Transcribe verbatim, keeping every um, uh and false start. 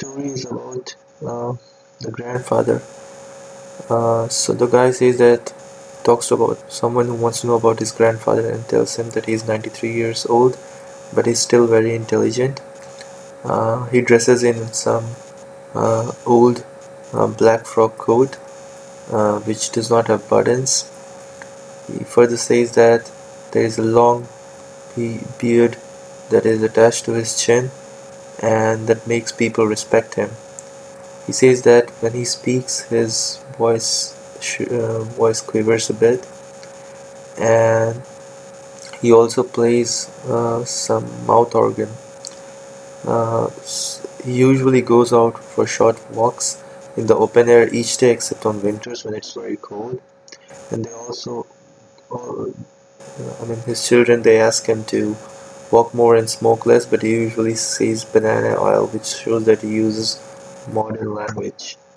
story is about uh, the grandfather. Uh, so the guy says that talks about someone who wants to know about his grandfather and tells him that he's ninety-three years old, but he's still very intelligent. Uh, he dresses in some uh, old uh, black frock coat, uh, which does not have buttons. He further says that there is a long beard that is attached to his chin and that makes people respect him. He says that when he speaks, his voice uh, voice quivers a bit, and he also plays uh, some mouth organ. Uh, he usually goes out for short walks in the open air each day, except on winters when it's very cold. And they also, uh, I mean, his children they ask him to walk more and smoke less, but he usually says banana oil, which shows that he uses modern language.